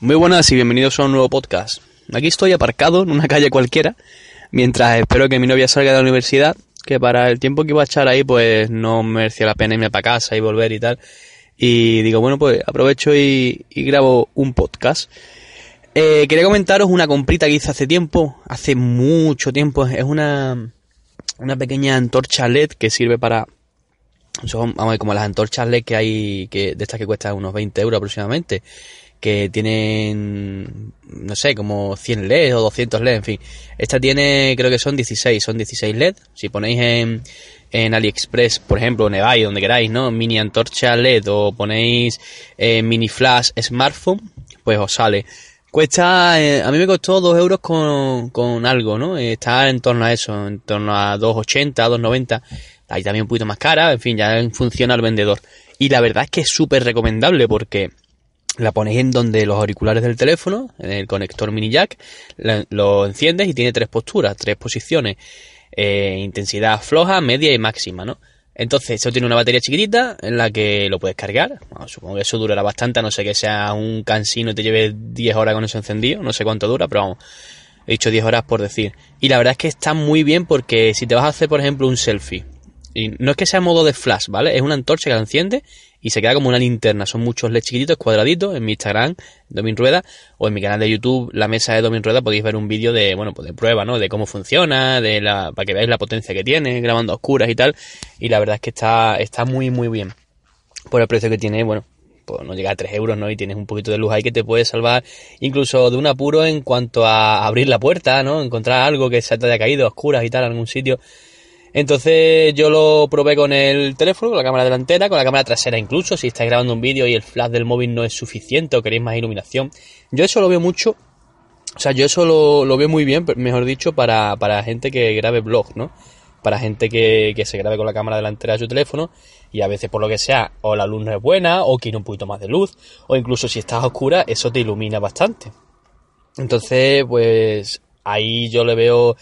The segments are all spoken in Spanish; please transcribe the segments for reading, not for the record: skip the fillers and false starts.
Muy buenas y bienvenidos a un nuevo podcast. Aquí estoy aparcado en una calle cualquiera, mientras espero que mi novia salga de la universidad, que para el tiempo que iba a echar ahí pues no me merecía la pena irme para casa y volver y tal. Y digo, bueno, pues aprovecho y grabo un podcast. Quería comentaros una comprita que hice hace mucho tiempo. Es una pequeña antorcha LED que sirve para... Son, vamos, como las antorchas LED que hay, de estas que cuestan unos 20 euros aproximadamente, que tienen, no sé, como 100 LED o 200 LED, en fin. Esta tiene, creo que son 16 LED. Si ponéis en AliExpress, por ejemplo, Nevai, donde queráis, ¿no? Mini antorcha LED o ponéis mini flash smartphone, pues os sale. Cuesta, a mí me costó 2 euros con algo, ¿no? Está en torno a eso, en torno a 2,80, 2,90. Ahí también un poquito más cara, en fin, ya funciona al vendedor. Y la verdad es que es súper recomendable porque la ponéis en donde los auriculares del teléfono, en el conector mini jack, lo enciendes y tiene 3 posturas, 3 posiciones. Intensidad floja, media y máxima, ¿no? Entonces, eso tiene una batería chiquitita en la que lo puedes cargar. Bueno, supongo que eso durará bastante, a no ser que sea un cansino y te lleve 10 horas con eso encendido. No sé cuánto dura, pero vamos, he dicho 10 horas por decir. Y la verdad es que está muy bien porque si te vas a hacer, por ejemplo, un selfie, y no es que sea modo de flash, ¿vale? Es una antorcha que la enciende y se queda como una linterna. Son muchos LED chiquititos, cuadraditos. En mi Instagram, Domin Rueda, o en mi canal de YouTube, La Mesa de Domin Rueda, podéis ver un vídeo de, bueno, pues de prueba, ¿no? De cómo funciona, para que veáis la potencia que tiene, grabando a oscuras y tal. Y la verdad es que está muy, muy bien. Por el precio que tiene, bueno, pues no llega a 3 euros, ¿no? Y tienes un poquito de luz ahí que te puede salvar incluso de un apuro en cuanto a abrir la puerta, ¿no? Encontrar algo que se te haya caído a oscuras y tal en algún sitio. Entonces yo lo probé con el teléfono, con la cámara delantera, con la cámara trasera incluso, si estáis grabando un vídeo y el flash del móvil no es suficiente o queréis más iluminación. Yo eso lo veo mucho, o sea, yo eso lo veo muy bien, mejor dicho, para gente que grabe vlog, ¿no? Para gente que se grabe con la cámara delantera de su teléfono y a veces por lo que sea, o la luz no es buena, o quiere un poquito más de luz, o incluso si estás a oscura, eso te ilumina bastante. Entonces, pues... ahí yo le veo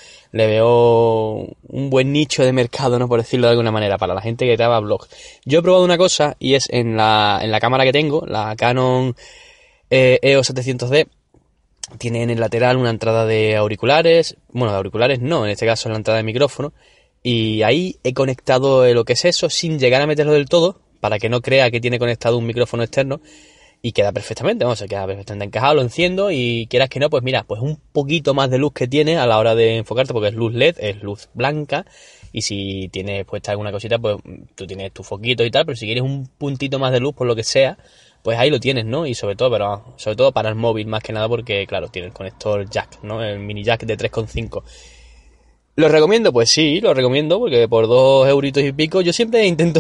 un buen nicho de mercado, ¿no? Por decirlo de alguna manera, para la gente que graba vlogs. Yo he probado una cosa y es en la cámara que tengo, la Canon EOS 700D, tiene en el lateral una entrada de auriculares, bueno, de auriculares no, en este caso es la entrada de micrófono, y ahí he conectado lo que es eso sin llegar a meterlo del todo, para que no crea que tiene conectado un micrófono externo. Y queda perfectamente, se queda perfectamente encajado, lo enciendo y quieras que no, pues mira, pues un poquito más de luz que tiene a la hora de enfocarte, porque es luz LED, es luz blanca, y si tienes puesta alguna cosita, pues tú tienes tu foquito y tal, pero si quieres un puntito más de luz por lo que sea, pues ahí lo tienes, ¿no? Y sobre todo para el móvil más que nada porque, claro, tiene el conector jack, ¿no? El mini jack de 3,5. ¿Lo recomiendo? Pues sí, lo recomiendo porque por 2 euritos y pico yo siempre intento,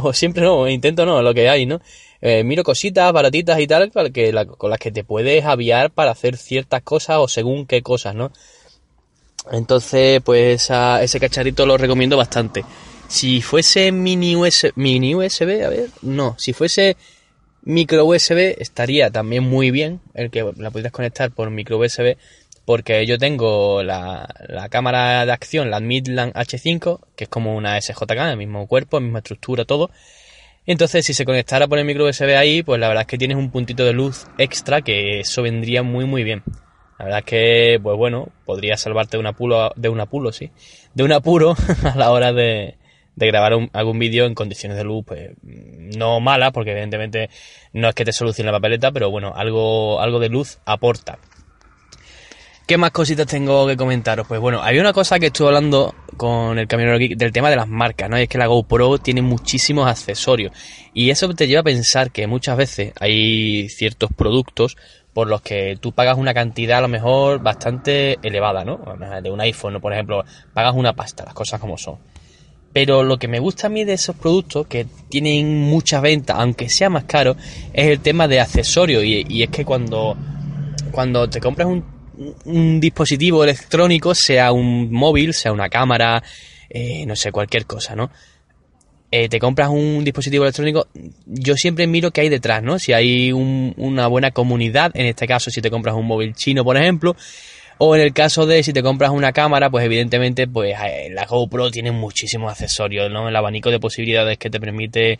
lo que hay, ¿no? Miro cositas baratitas y tal con las que te puedes aviar para hacer ciertas cosas o según qué cosas, ¿no? Entonces, pues ese cacharrito lo recomiendo bastante. Si fuese mini USB, a ver, no, si fuese micro USB estaría también muy bien el que la pudieras conectar por micro USB, porque yo tengo la cámara de acción, la Midland H5, que es como una SJK, el mismo cuerpo, la misma estructura, todo. Entonces, si se conectara por el micro USB ahí, pues la verdad es que tienes un puntito de luz extra, que eso vendría muy muy bien. La verdad es que, pues bueno, podría salvarte de un apuro a la hora de grabar algún vídeo en condiciones de luz, pues no malas, porque evidentemente no es que te solucione la papeleta, pero bueno, algo de luz aporta. ¿Qué más cositas tengo que comentaros? Pues bueno, había una cosa que estuve hablando con el Camionero Geek del tema de las marcas, ¿no? Y es que la GoPro tiene muchísimos accesorios. Y eso te lleva a pensar que muchas veces hay ciertos productos por los que tú pagas una cantidad a lo mejor bastante elevada, ¿no? De un iPhone, por ejemplo, pagas una pasta, las cosas como son. Pero lo que me gusta a mí de esos productos, que tienen muchas ventas, aunque sea más caro, es el tema de accesorios. Y es que cuando te compras un dispositivo electrónico, sea un móvil, sea una cámara, no sé, cualquier cosa, ¿no? Te compras un dispositivo electrónico, yo siempre miro qué hay detrás, ¿no? Si hay una buena comunidad, en este caso si te compras un móvil chino, por ejemplo, O en el caso de si te compras una cámara, pues evidentemente pues la GoPro tiene muchísimos accesorios, ¿no? El abanico de posibilidades que te permite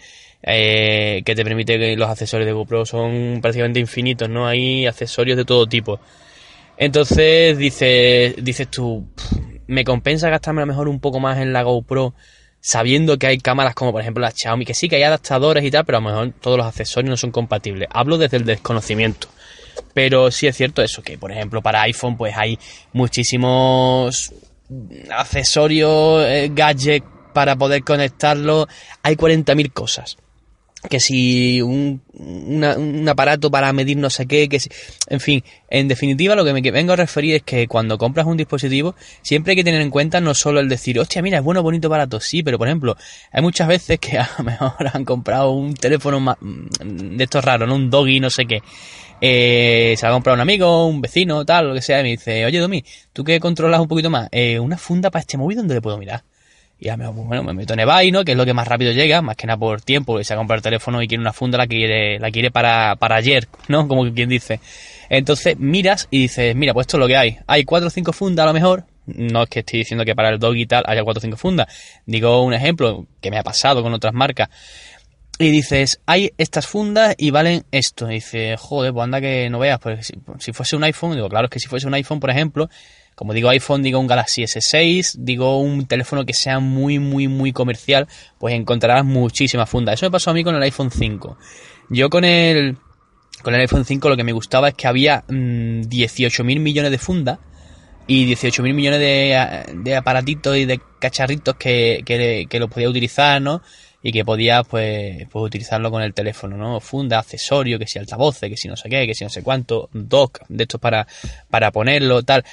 que los accesorios de GoPro son prácticamente infinitos, ¿no? Hay accesorios de todo tipo. Entonces dices tú, me compensa gastarme a lo mejor un poco más en la GoPro sabiendo que hay cámaras como por ejemplo la Xiaomi, que sí que hay adaptadores y tal, pero a lo mejor todos los accesorios no son compatibles. Hablo desde el desconocimiento. Pero sí es cierto eso, que por ejemplo para iPhone pues hay muchísimos accesorios, gadgets para poder conectarlo. Hay 40.000 cosas. Que si un aparato para medir no sé qué, que si, en fin, en definitiva lo que me vengo a referir es que cuando compras un dispositivo siempre hay que tener en cuenta no solo el decir, hostia, mira, es bueno, bonito, barato, sí, pero por ejemplo, hay muchas veces que a lo mejor han comprado un teléfono de estos raros, ¿no? Un Doggy, no sé qué. Se lo ha comprado un amigo, un vecino, tal, lo que sea, y me dice, oye Domi, tú que controlas un poquito más, una funda para este móvil, ¿dónde le puedo mirar? Y ya me meto en eBay, ¿no? Que es lo que más rápido llega, más que nada por tiempo, que se ha comprado el teléfono y quiere una funda, la quiere para ayer, ¿no? Como quien dice. Entonces miras y dices, mira, pues esto es lo que hay. Hay 4 o 5 fundas a lo mejor. No es que estoy diciendo que para el Dog y tal haya 4 o 5 fundas. Digo un ejemplo que me ha pasado con otras marcas. Y dices, hay estas fundas y valen esto. Y dices, joder, pues anda que no veas. Pues si fuese un iPhone, digo, claro, es que si fuese un iPhone, por ejemplo, como digo iPhone, digo un Galaxy S6, digo un teléfono que sea muy, muy, muy comercial, pues encontrarás muchísimas fundas. Eso me pasó a mí con el iPhone 5. Yo con el iPhone 5 lo que me gustaba es que había 18.000 millones de fundas y 18.000 millones de aparatitos y de cacharritos que lo podía utilizar, ¿no? Y que podías pues utilizarlo con el teléfono, ¿no? Funda, accesorio, que si altavoces, que si no sé qué, que si no sé cuánto, dock de estos para ponerlo, tal.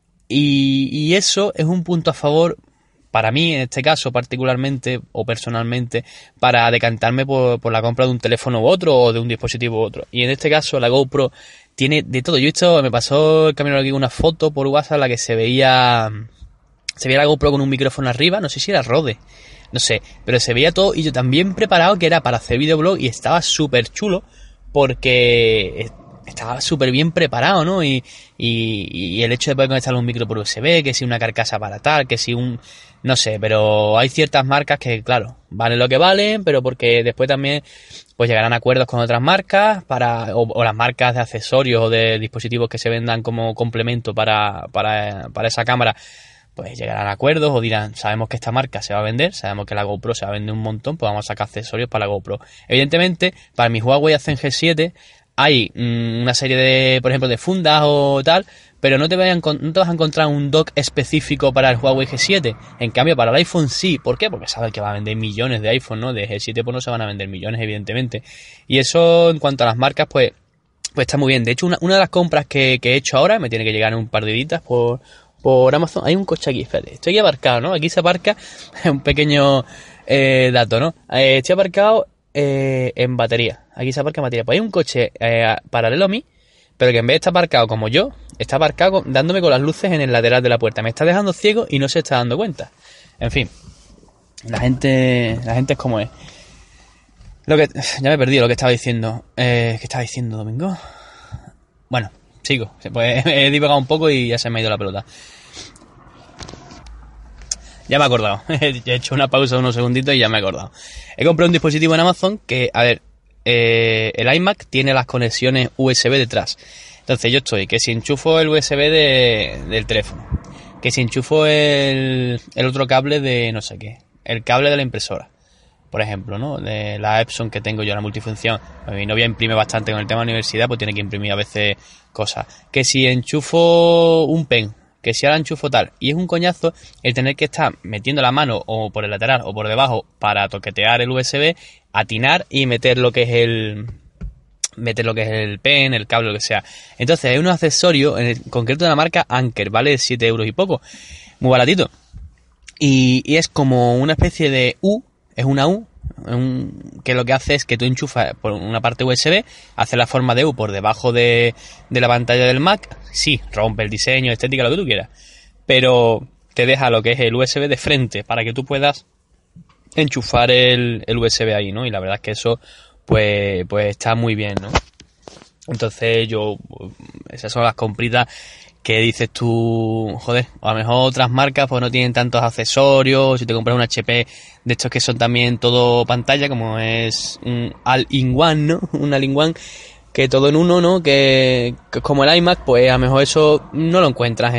Y eso es un punto a favor para mí, en este caso particularmente o personalmente, para decantarme por la compra de un teléfono u otro o de un dispositivo u otro. Y en este caso la GoPro tiene de todo. Me pasó el camino aquí una foto por WhatsApp en la que se veía la GoPro con un micrófono arriba, no sé si era Rode, no sé, pero se veía todo y yo también preparado que era para hacer videoblog y estaba súper chulo porque estaba súper bien preparado, ¿no? Y el hecho de poder conectarle un micro por USB, que si una carcasa para tal, que si no sé, pero hay ciertas marcas que, claro, valen lo que valen, pero porque después también pues llegarán a acuerdos con otras marcas o las marcas de accesorios o de dispositivos que se vendan como complemento para esa cámara, pues llegarán a acuerdos o dirán, sabemos que esta marca se va a vender, sabemos que la GoPro se va a vender un montón, pues vamos a sacar accesorios para la GoPro. Evidentemente, para mi Huawei Ascend G7 hay una serie de, por ejemplo, de fundas o tal, pero no te vas a encontrar un dock específico para el Huawei G7. En cambio, para el iPhone sí. ¿Por qué? Porque sabes que va a vender millones de iPhone, ¿no? De G7 pues no se van a vender millones, evidentemente. Y eso, en cuanto a las marcas, pues está muy bien. De hecho, una de las compras que he hecho ahora, me tiene que llegar en un par de días por Amazon. Hay un coche aquí, espérate. Estoy aparcado, ¿no? Aquí se aparca, un pequeño dato, ¿no? Estoy aparcado en batería. Aquí se aparca en batería. Pues hay un coche paralelo a mí, pero que en vez de estar aparcado como yo, está aparcado dándome con las luces en el lateral de la puerta. Me está dejando ciego y no se está dando cuenta. En fin, la gente es como es. Ya me he perdido lo que estaba diciendo. ¿Qué estaba diciendo, Domingo? Bueno, sigo. Pues he divagado un poco y ya se me ha ido la pelota. Ya me he acordado. He hecho una pausa unos segunditos y ya me he acordado. He comprado un dispositivo en Amazon que, a ver, el iMac tiene las conexiones USB detrás. Entonces yo estoy que si enchufo el USB del teléfono, que si enchufo el otro cable de no sé qué, el cable de la impresora, por ejemplo, ¿no? De la Epson que tengo yo, la multifunción. Mi novia imprime bastante con el tema de la universidad, pues tiene que imprimir a veces cosas. Que si enchufo un pen, que si ahora enchufo tal, y es un coñazo el tener que estar metiendo la mano o por el lateral o por debajo para toquetear el USB, atinar y meter lo que es el pen, el cable, lo que sea. Entonces hay unos accesorios, en concreto de la marca Anker, vale 7 euros y poco, muy baratito, y es como una especie de U, es una U, que lo que hace es que tú enchufas por una parte USB, hace la forma de U por debajo de la pantalla del Mac, sí, rompe el diseño, estética, lo que tú quieras, pero te deja lo que es el USB de frente para que tú puedas enchufar el USB ahí, ¿no? Y la verdad es que eso pues está muy bien, ¿no? Entonces esas son las compritas que dices tú, joder, o a lo mejor otras marcas pues no tienen tantos accesorios, si te compras un HP de estos que son también todo pantalla, como es un All-in-One, ¿no? Un All-in-One que todo en uno, ¿no? Que es como el iMac, pues a lo mejor eso no lo encuentras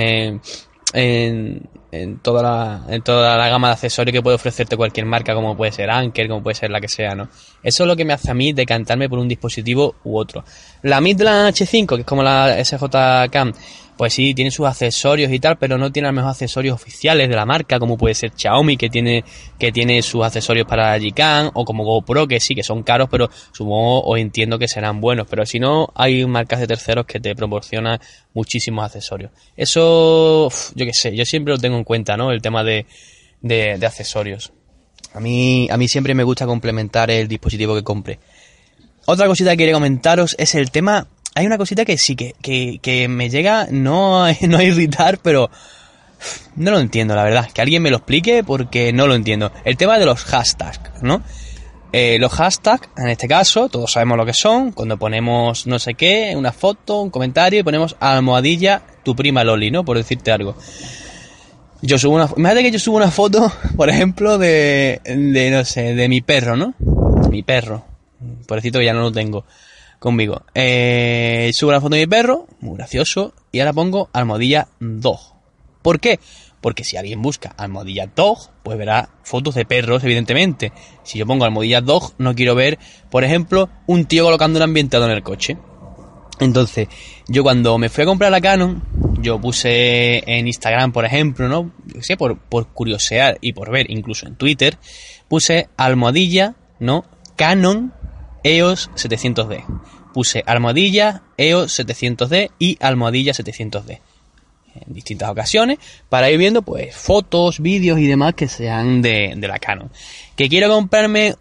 en toda la gama de accesorios que puede ofrecerte cualquier marca, como puede ser Anker, como puede ser la que sea, ¿no? Eso es lo que me hace a mí decantarme por un dispositivo u otro. La Midland H5, que es como la SJ Cam, pues sí, tiene sus accesorios y tal, pero no tiene a lo mejor accesorios oficiales de la marca, como puede ser Xiaomi, que tiene sus accesorios para Gcam, o como GoPro, que sí, que son caros, pero supongo o entiendo que serán buenos. Pero si no, hay marcas de terceros que te proporcionan muchísimos accesorios. Eso, yo qué sé, yo siempre lo tengo en cuenta, ¿no? El tema de accesorios. A mí siempre me gusta complementar el dispositivo que compre. Otra cosita que quería comentaros es el tema... Hay una cosita que sí, que me llega no a irritar, pero no lo entiendo, la verdad. Que alguien me lo explique porque no lo entiendo. El tema de los hashtags, ¿no? Los hashtags, en este caso, todos sabemos lo que son. Cuando ponemos no sé qué, una foto, un comentario y ponemos almohadilla tu prima Loli, ¿no? Por decirte algo. Imagínate que yo subo una foto, por ejemplo, de no sé, de mi perro, ¿no? Mi perro. Pobrecito que ya no lo tengo conmigo. Subo una foto de mi perro, muy gracioso, y ahora pongo almohadilla dog. ¿Por qué? Porque si alguien busca almohadilla dog, pues verá fotos de perros, evidentemente. Si yo pongo almohadilla dog, no quiero ver, por ejemplo, un tío colocando un ambientador en el coche. Entonces, yo cuando me fui a comprar la Canon, yo puse en Instagram, por ejemplo, ¿no? Sé, por curiosear y por ver, incluso en Twitter, puse almohadilla, ¿no? Canon EOS 700D. Puse almohadilla EOS 700D y almohadilla 700D en distintas ocasiones para ir viendo pues fotos, vídeos y demás que sean de la Canon. Que quiero comprarme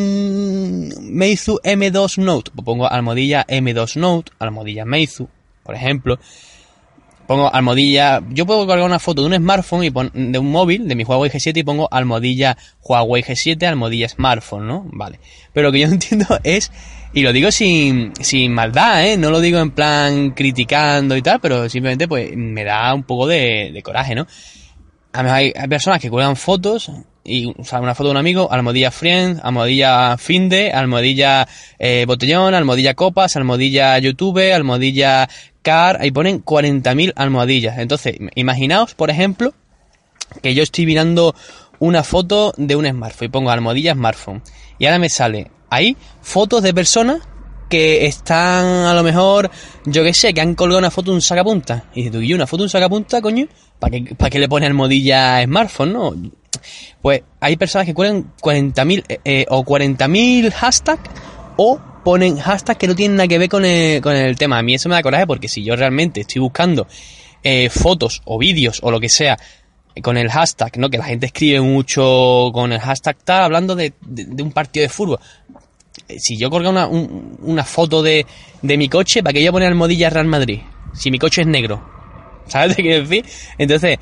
un Meizu M2 Note, pues pongo almohadilla M2 Note, almohadilla Meizu, por ejemplo. Pongo almohadilla, yo puedo colgar una foto de un smartphone y de un móvil, de mi Huawei G7, y pongo almohadilla Huawei G7, almohadilla smartphone, ¿no? Vale. Pero lo que yo no entiendo es, y lo digo sin maldad, no lo digo en plan criticando y tal, pero simplemente pues me da un poco de coraje, ¿no? A mí hay personas que cuelgan fotos, y o sea, una foto de un amigo, almohadilla Friends, almohadilla Finde, almohadilla Botellón, almohadilla Copas, almohadilla YouTube, almohadilla Car, ahí ponen 40.000 almohadillas. Entonces, imaginaos, por ejemplo, que yo estoy mirando una foto de un smartphone y pongo almohadilla smartphone. Y ahora me sale ahí fotos de personas que están a lo mejor, yo qué sé, que han colgado una foto de un sacapunta. Y dices tú, ¿y una foto de un sacapunta, coño? ¿Para qué le pone almohadilla smartphone, no? Pues hay personas que cuelgan 40.000 o 40.000 hashtags o ponen hashtags que no tienen nada que ver con el tema. A mí eso me da coraje porque si yo realmente estoy buscando fotos o vídeos o lo que sea con el hashtag, ¿no? Que la gente escribe mucho con el hashtag, está hablando de un partido de fútbol. Si yo colgo una foto de mi coche, ¿para qué yo poner almohadilla Real Madrid? Si mi coche es negro. ¿Sabes qué quiero decir? Entonces,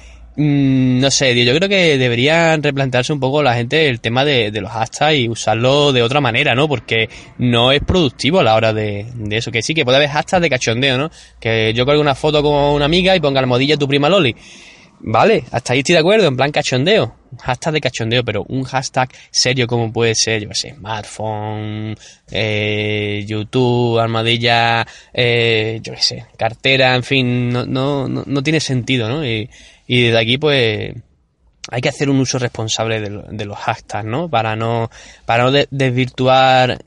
no sé, yo creo que deberían replantearse un poco la gente el tema de los hashtags y usarlo de otra manera, ¿no? Porque no es productivo a la hora de eso. Que sí, que puede haber hashtags de cachondeo, ¿no? Que yo colgue una foto con una amiga y ponga almohadilla tu prima Loli. Vale, hasta ahí estoy de acuerdo, en plan cachondeo. Hashtag de cachondeo, pero un hashtag serio como puede ser, yo qué sé, smartphone, YouTube, almohadilla, yo qué sé, cartera, en fin, no tiene sentido, ¿no? Y desde aquí, pues, hay que hacer un uso responsable de los hashtags, ¿no? Para no desvirtuar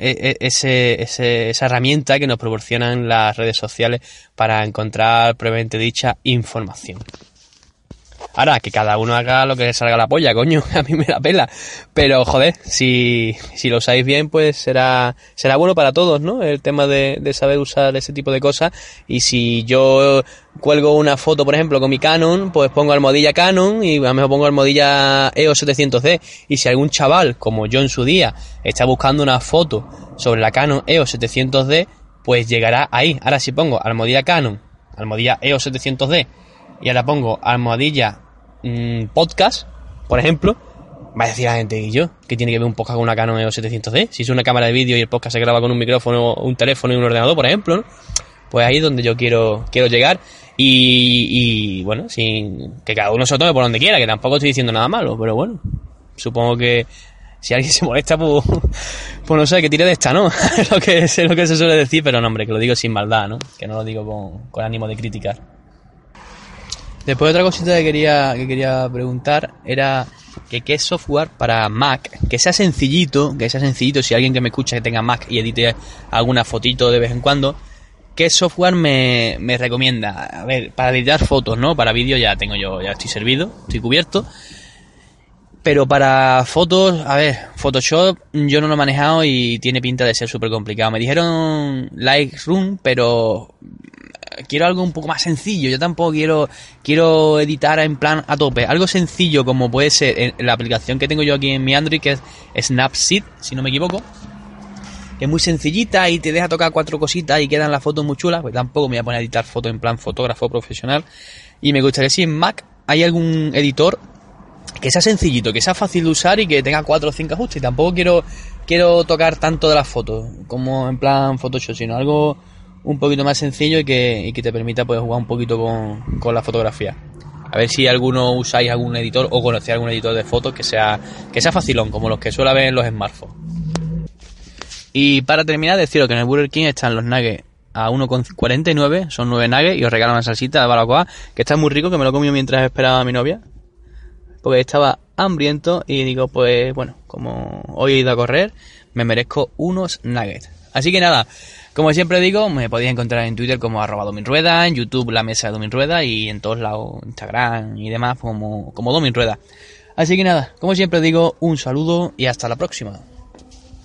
esa herramienta que nos proporcionan las redes sociales para encontrar previamente dicha información. Ahora, que cada uno haga lo que le salga la polla, coño, a mí me la pela. Pero, joder, si lo usáis bien, pues será bueno para todos, ¿no? El tema de saber usar ese tipo de cosas. Y si yo cuelgo una foto, por ejemplo, con mi Canon, pues pongo almohadilla Canon y a lo mejor pongo almohadilla EOS 700D. Y si algún chaval, como yo en su día, está buscando una foto sobre la Canon EOS 700D, pues llegará ahí. Ahora si pongo almohadilla Canon, almohadilla EOS 700D, y ahora pongo almohadilla podcast, por ejemplo, va a decir la gente, ¿y yo? ¿Qué tiene que ver un podcast con una Canon EOS 700D? Si es una cámara de vídeo y el podcast se graba con un micrófono, un teléfono y un ordenador, por ejemplo, ¿no? pues ahí es donde yo quiero llegar. Y bueno, sin que cada uno se lo tome por donde quiera, que tampoco estoy diciendo nada malo, pero bueno, supongo que si alguien se molesta, pues no sé, que tire de esta, ¿no? Es lo que se suele decir, pero no, hombre, que lo digo sin maldad, ¿no? Que no lo digo con ánimo de criticar. Después otra cosita que quería preguntar era que qué software para Mac, que sea sencillito, si alguien que me escucha que tenga Mac y edite alguna fotito de vez en cuando, ¿qué software me recomienda? A ver, para editar fotos, ¿no? Para vídeo ya estoy servido, estoy cubierto. Pero para fotos, a ver, Photoshop yo no lo he manejado y tiene pinta de ser súper complicado. Me dijeron Lightroom, pero quiero algo un poco más sencillo. Yo tampoco quiero editar en plan a tope. Algo sencillo como puede ser la aplicación que tengo yo aquí en mi Android, que es Snapseed, si no me equivoco. Que es muy sencillita y te deja tocar 4 cositas y quedan las fotos muy chulas. Pues tampoco me voy a poner a editar fotos en plan fotógrafo profesional. Y me gustaría si en Mac hay algún editor que sea sencillito, que sea fácil de usar y que tenga 4 o 5 ajustes. Y tampoco quiero tocar tanto de las fotos como en plan Photoshop, sino algo un poquito más sencillo y que te permita pues jugar un poquito con la fotografía. A ver si alguno usáis algún editor o conocéis algún editor de fotos que sea facilón, como los que suele haber en los smartphones. Y para terminar, deciros que en el Burger King están los nuggets a 1,49, son 9 nuggets y os regalan una salsita de baracoa, que está muy rico, que me lo he comido mientras esperaba a mi novia, porque estaba hambriento y digo, pues bueno, como hoy he ido a correr, me merezco unos nuggets. Así que nada, como siempre digo, me podéis encontrar en Twitter como @DominRueda, en YouTube la mesa de Dominrueda y en todos lados, Instagram y demás como Dominrueda. Así que nada, como siempre digo, un saludo y hasta la próxima.